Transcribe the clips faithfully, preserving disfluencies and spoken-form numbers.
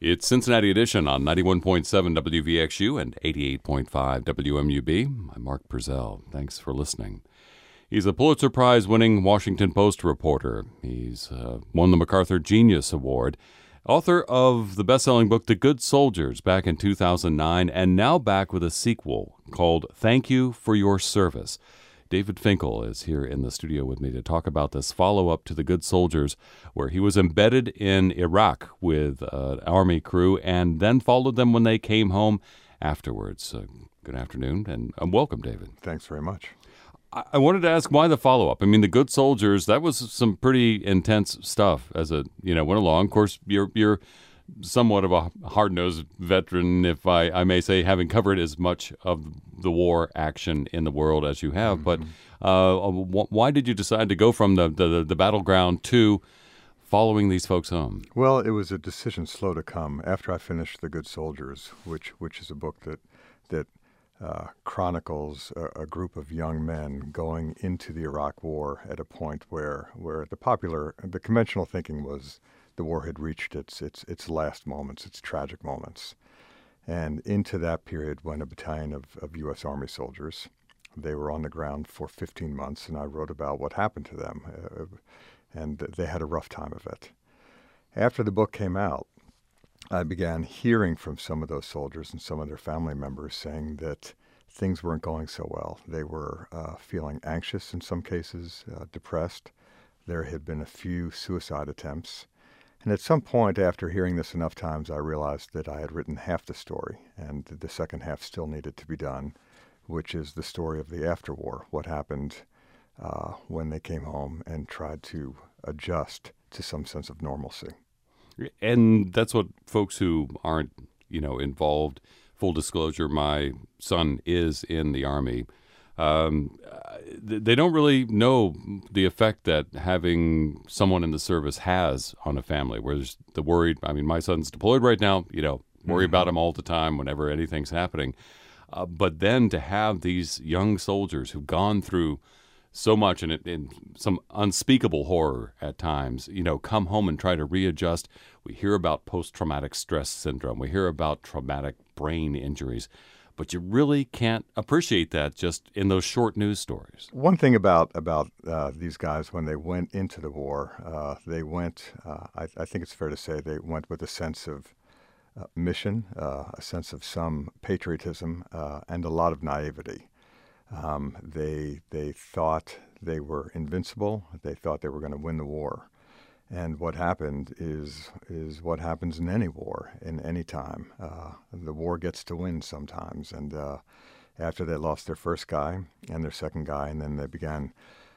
It's Cincinnati Edition on ninety-one point seven W V X U and eighty-eight point five W M U B. I'm Mark Purcell. Thanks for listening. He's a Pulitzer Prize-winning Washington Post reporter. He's uh, won the MacArthur Genius Award, author of the best-selling book The Good Soldiers back in two thousand nine, and now back with a sequel called Thank You for Your Service. David Finkel is here in the studio with me to talk about this follow-up to The Good Soldiers, where he was embedded in Iraq with uh, an Army crew and then followed them when they came home afterwards. Uh, good afternoon, and uh, welcome, David. Thanks very much. I-, I wanted to ask why the follow-up. I mean, The Good Soldiers, that was some pretty intense stuff as it you know went along. Of course, you're you're somewhat of a hard-nosed veteran, if I, I may say, having covered as much of the war action in the world as you have. Mm-hmm. But uh, w- why did you decide to go from the, the, the battleground to following these folks home? Well, it was a decision slow to come. After I finished The Good Soldiers, which which is a book that that uh, chronicles a, a group of young men going into the Iraq War at a point where where the popular, the conventional thinking was the war had reached its its its last moments, its tragic moments. And into that period went a battalion of, of U S Army soldiers. They were on the ground for fifteen months, and I wrote about what happened to them. Uh, and they had a rough time of it. After the book came out, I began hearing from some of those soldiers and some of their family members saying that things weren't going so well. They were uh, feeling anxious in some cases, uh, depressed. There had been a few suicide attempts. And at some point, after hearing this enough times, I realized that I had written half the story, and the second half still needed to be done, which is the story of the afterwar, what happened uh, when they came home and tried to adjust to some sense of normalcy. And that's what folks who aren't, you know, involved, full disclosure, my son is in the Army. Um, they don't really know the effect that having someone in the service has on a family, where there's the worried, I mean, my son's deployed right now, you know, worry mm-hmm. about him all the time whenever anything's happening. Uh, but then to have these young soldiers who've gone through so much and in some unspeakable horror at times, you know, come home and try to readjust. We hear about post-traumatic stress syndrome. We hear about traumatic brain injuries. But you really can't appreciate that just in those short news stories. One thing about about uh, these guys, when they went into the war, uh, they went, uh, I, I think it's fair to say, they went with a sense of uh, mission, uh, a sense of some patriotism, uh, and a lot of naivety. Um, they they thought they were invincible. They thought they were going to win the war. And what happened is is what happens in any war, in any time. Uh, the war gets to win sometimes. And uh, after they lost their first guy and their second guy, and then they began,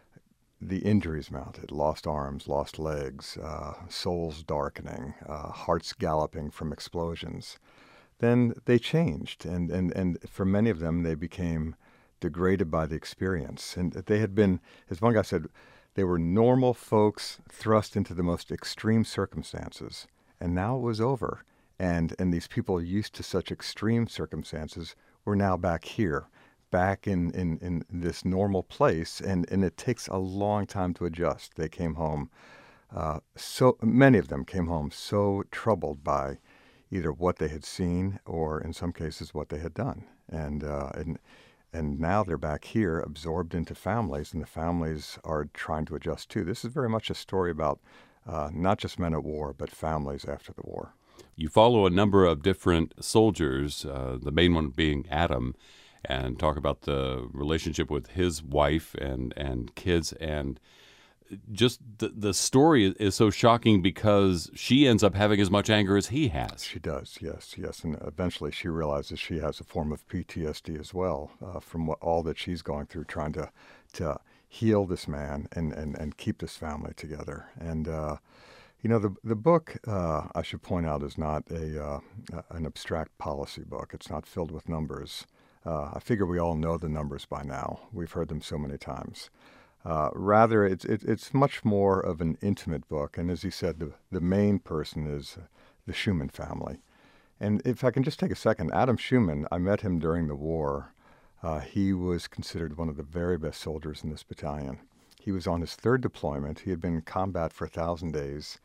the injuries mounted, lost arms, lost legs, uh, souls darkening, uh, hearts galloping from explosions. Then they changed. And, and, and for many of them, they became degraded by the experience. And they had been, as one guy said, they were normal folks thrust into the most extreme circumstances, and now it was over. And and these people used to such extreme circumstances were now back here, back in, in, in this normal place, and, and it takes a long time to adjust. They came home, uh, so many of them came home so troubled by either what they had seen or, in some cases, what they had done. And uh, and And now they're back here, absorbed into families, and the families are trying to adjust too. This is very much a story about uh, not just men at war, but families after the war. You follow a number of different soldiers, uh, the main one being Adam, and talk about the relationship with his wife and, and kids. And just the, the story is so shocking because she ends up having as much anger as he has. She does, yes, yes. And eventually she realizes she has a form of P T S D as well uh, from what, all that she's going through, trying to to heal this man and, and, and keep this family together. And, uh, you know, the the book, uh, I should point out, is not a uh, an abstract policy book. It's not filled with numbers. Uh, I figure we all know the numbers by now. We've heard them so many times. Uh, rather, it's it, it's much more of an intimate book. And as he said, the, the main person is the Schumann family. And if I can just take a second, Adam Schumann, I met him during the war. Uh, he was considered one of the very best soldiers in this battalion. He was on his third deployment. He had been in combat for a thousand days.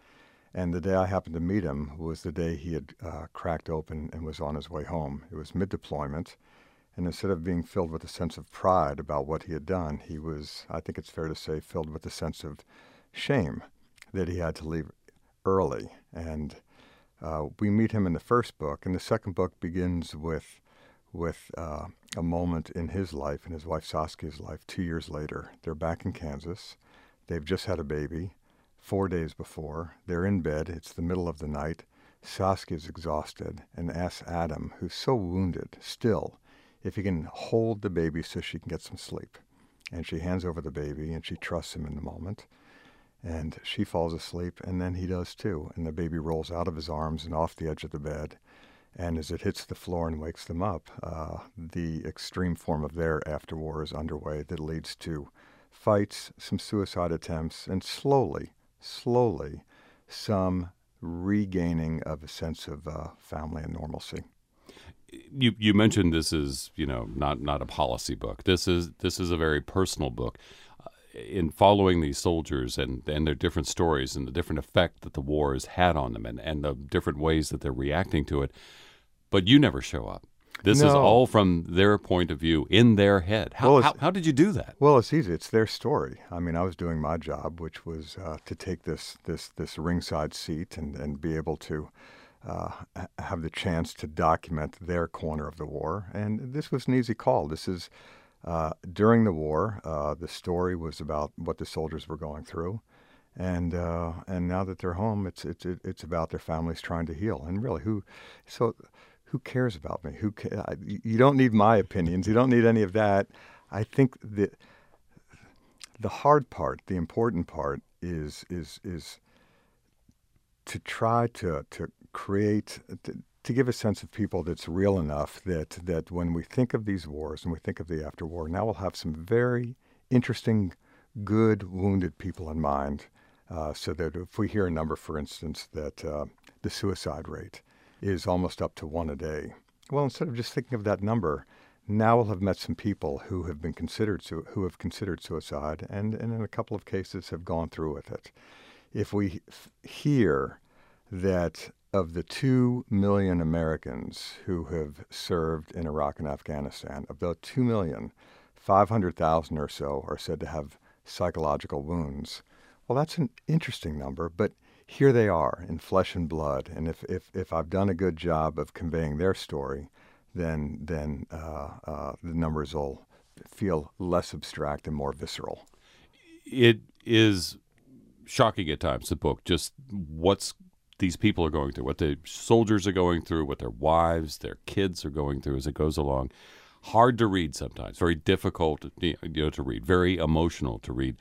And the day I happened to meet him was the day he had uh, cracked open and was on his way home. It was mid-deployment, and instead of being filled with a sense of pride about what he had done, he was, I think it's fair to say, filled with a sense of shame that he had to leave early. And uh, we meet him in the first book, and the second book begins with with uh, a moment in his life, in his wife Saskia's life, two years later. They're back in Kansas. They've just had a baby four days before. They're in bed. It's the middle of the night. Saskia's exhausted and asks Adam, who's so wounded still, if he can hold the baby so she can get some sleep. And she hands over the baby, and she trusts him in the moment. And she falls asleep, and then he does too. And the baby rolls out of his arms and off the edge of the bed. And as it hits the floor and wakes them up, uh, the extreme form of their after-war is underway that leads to fights, some suicide attempts, and slowly, slowly, some regaining of a sense of uh, family and normalcy. You you mentioned this is, you know, not not a policy book. This is this is a very personal book. Uh, in following these soldiers and, and their different stories and the different effect that the war has had on them and, and the different ways that they're reacting to it, but you never show up. This No. is all from their point of view, in their head. How, Well, it's- how, how did you do that? Well, it's easy. It's their story. I mean, I was doing my job, which was uh, to take this this this ringside seat and, and be able to uh, ha- have the chance to document their corner of the war. And this was an easy call. This is uh, during the war. Uh, the story was about what the soldiers were going through, and uh, and now that they're home, it's it's it's about their families trying to heal. And really, who so. Who cares about me? Who ca- I- You don't need my opinions. You don't need any of that. I think that the hard part, the important part, is is is to try to to create to, to give a sense of people that's real enough that that when we think of these wars and we think of the after-war, now we'll have some very interesting, good wounded people in mind. Uh, so that if we hear a number, for instance, that uh, the suicide rate is almost up to one a day. Well, instead of just thinking of that number, now we'll have met some people who have been considered su- who have considered suicide, and, and in a couple of cases have gone through with it. If we f- hear that of the two million Americans who have served in Iraq and Afghanistan, of the two million, five hundred thousand or so are said to have psychological wounds. Well, that's an interesting number, but here they are in flesh and blood, and if, if, if I've done a good job of conveying their story, then then uh, uh, the numbers will feel less abstract and more visceral. It is shocking at times, the book, just what's these people are going through, what the soldiers are going through, what their wives, their kids are going through as it goes along. Hard to read sometimes, very difficult you know, to read, very emotional to read.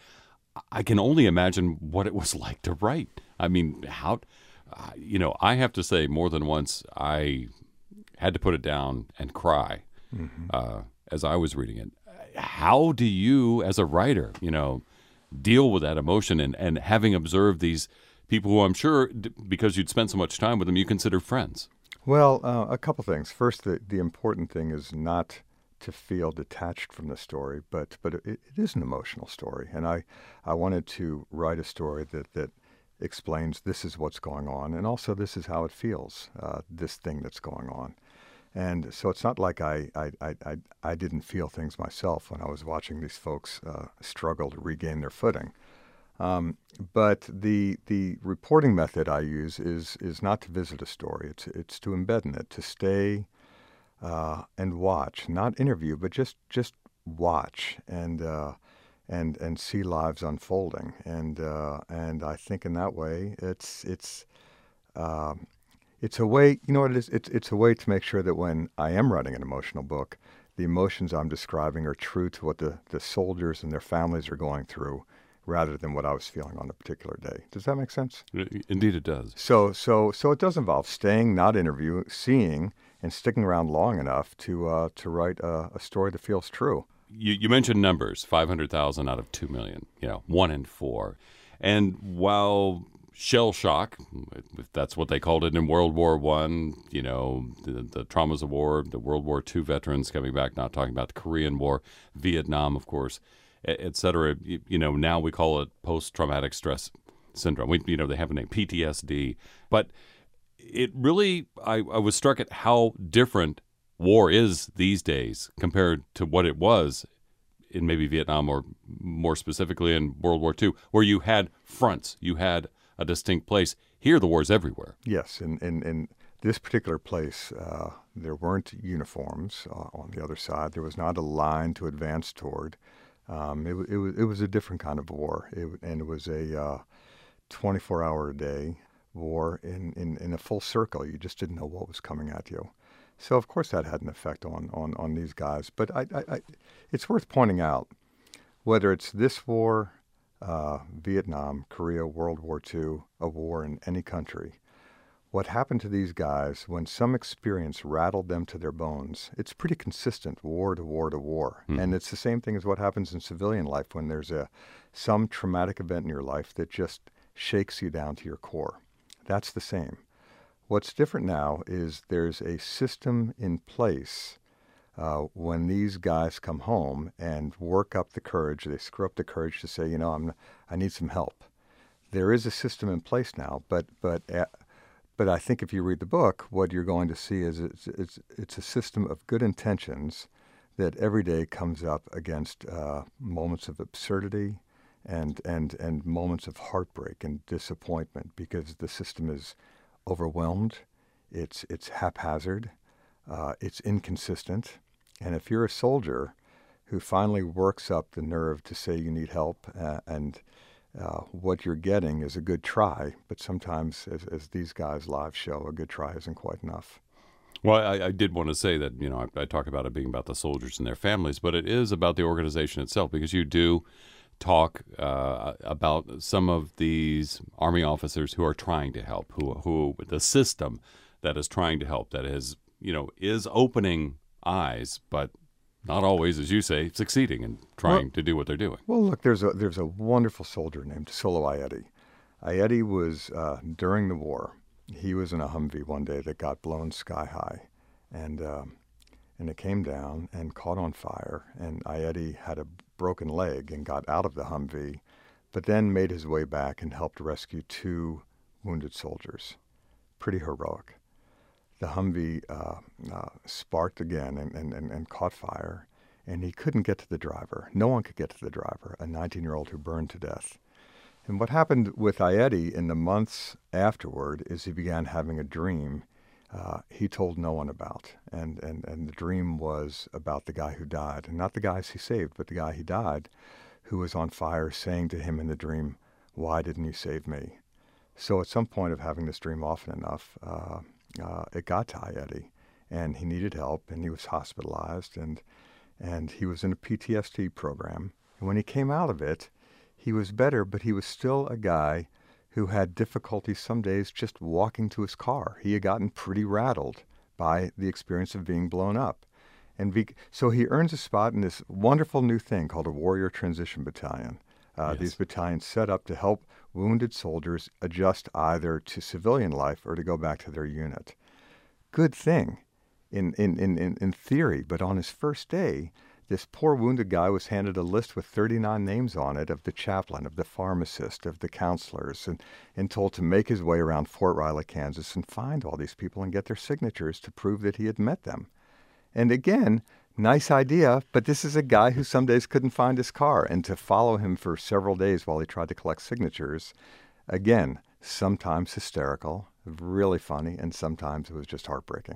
I can only imagine what it was like to write. I mean, how, uh, you know, I have to say more than once I had to put it down and cry mm-hmm. uh, as I was reading it. How do you, as a writer, you know, deal with that emotion and, and having observed these people who I'm sure, d- because you'd spent so much time with them, you consider friends? Well, uh, a couple things. First, the, the important thing is not to feel detached from the story, but but it, it is an emotional story, and I, I wanted to write a story that, that explains this is what's going on, and also this is how it feels, uh, this thing that's going on. And so it's not like I, I, I, I, I didn't feel things myself when I was watching these folks uh, struggle to regain their footing. Um, but the the reporting method I use is is not to visit a story. It's it's to embed in it, to stay uh, and watch, not interview, but just just watch and uh, and and see lives unfolding. And uh, and I think in that way, it's it's. Uh, It's a way, you know what it is? It's it's a way to make sure that when I am writing an emotional book, the emotions I'm describing are true to what the, the soldiers and their families are going through, rather than what I was feeling on a particular day. Does that make sense? Indeed, it does. So so so it does involve staying, not interviewing, seeing, and sticking around long enough to uh, to write a, a story that feels true. You, you mentioned numbers, five hundred thousand out of two million, you know, one in four. And while shell shock, if that's what they called it in World War One, you know, the, the traumas of war, the World War Two veterans coming back, not talking about the Korean War, Vietnam, of course, et cetera. You, you know, now we call it post-traumatic stress syndrome. We, you know, they have a name, P T S D. But it really, I, I was struck at how different war is these days compared to what it was in maybe Vietnam, or more specifically in World War Two, where you had fronts, you had a distinct place. Here, the war's everywhere. Yes, in, in, in this particular place, uh, there weren't uniforms uh, on the other side. There was not a line to advance toward. Um, it, it, was, it was a different kind of war, it, and it was a uh, twenty-four hour a day war in, in, in a full circle. You just didn't know what was coming at you. So, of course, that had an effect on, on, on these guys. But I, I, I, it's worth pointing out, whether it's this war, uh, Vietnam, Korea, World War Two, a war in any country, what happened to these guys when some experience rattled them to their bones, it's pretty consistent, war to war to war. Mm. And it's the same thing as what happens in civilian life when there's a some traumatic event in your life that just shakes you down to your core. That's the same. What's different now is there's a system in place uh, when these guys come home and work up the courage, they screw up the courage to say, you know, I'm, I need some help. There is a system in place now, but but uh, but I think if you read the book, what you're going to see is it's it's, it's a system of good intentions that every day comes up against uh, moments of absurdity and, and, and moments of heartbreak and disappointment, because the system is overwhelmed, it's it's haphazard, uh, it's inconsistent, and if you're a soldier who finally works up the nerve to say you need help, uh, and uh, what you're getting is a good try, but sometimes, as, as these guys' lives show, a good try isn't quite enough. Well, I, I did want to say that, you know, I, I talk about it being about the soldiers and their families, but it is about the organization itself, because you do talk uh, about some of these Army officers who are trying to help, who who the system that is trying to help, that is, you know, is opening eyes, but not always, as you say, succeeding in trying well, to do what they're doing. Well, look, there's a there's a wonderful soldier named Solo Ayeti. Ayeti was, uh, during the war, he was in a Humvee one day that got blown sky high, and um, and it came down and caught on fire, and Ayeti had a broken leg and got out of the Humvee, but then made his way back and helped rescue two wounded soldiers. Pretty heroic. The Humvee uh, uh, sparked again and, and, and, and caught fire, and he couldn't get to the driver. No one could get to the driver, a nineteen-year-old who burned to death. And what happened with Ayeti in the months afterward is he began having a dream uh, he told no one about. And, and, and the dream was about the guy who died, and not the guys he saved, but the guy he died, who was on fire, saying to him in the dream, "Why didn't you save me?" So at some point of having this dream often enough, uh, uh, it got to Ayeti, and he needed help, and he was hospitalized, and and he was in a P T S D program. And when he came out of it, he was better, but he was still a guy who had difficulty some days just walking to his car. He had gotten pretty rattled by the experience of being blown up. And be, so he earns a spot in this wonderful new thing called a Warrior Transition Battalion. Uh, yes. These battalions set up to help wounded soldiers adjust either to civilian life or to go back to their unit. Good thing in, in, in, in, in theory, but on his first day, this poor wounded guy was handed a list with thirty-nine names on it of the chaplain, of the pharmacist, of the counselors, and, and told to make his way around Fort Riley, Kansas, and find all these people and get their signatures to prove that he had met them. And again, nice idea, but this is a guy who some days couldn't find his car, and to follow him for several days while he tried to collect signatures, again, sometimes hysterical, really funny, and sometimes it was just heartbreaking.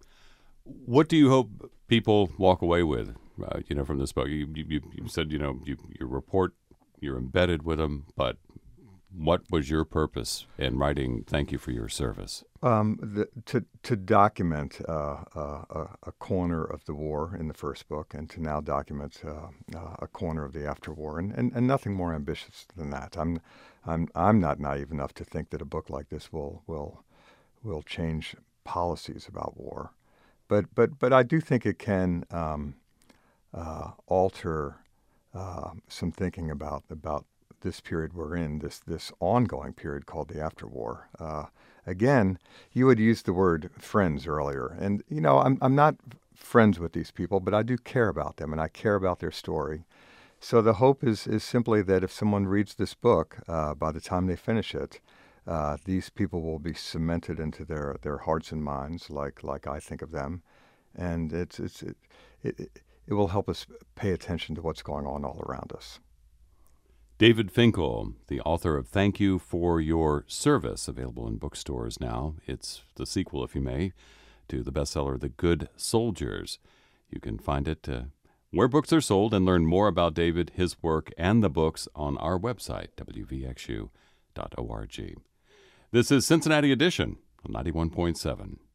What do you hope people walk away with, uh, you know, from this book? You, you, you said, you know, you, you report, you're embedded with them, but what was your purpose in writing Thank You for Your Service? Um, the, to to document uh, uh, a corner of the war in the first book, and to now document uh, uh, a corner of the after-war, and, and, and nothing more ambitious than that. I'm I'm I'm not naive enough to think that a book like this will will will change policies about war, but but but I do think it can um, uh, alter uh, some thinking about about. this period we're in, this this ongoing period called the afterwar. Uh, again, you had used the word friends earlier, and you know I'm I'm not friends with these people, but I do care about them, and I care about their story. So the hope is, is simply that if someone reads this book, uh, by the time they finish it, uh, these people will be cemented into their, their hearts and minds, like like I think of them, and it's it's it, it, it will help us pay attention to what's going on all around us. David Finkel, the author of Thank You for Your Service, available in bookstores now. It's the sequel, if you may, to the bestseller The Good Soldiers. You can find it uh, where books are sold and learn more about David, his work, and the books on our website, w v x u dot org. This is Cincinnati Edition on ninety-one point seven.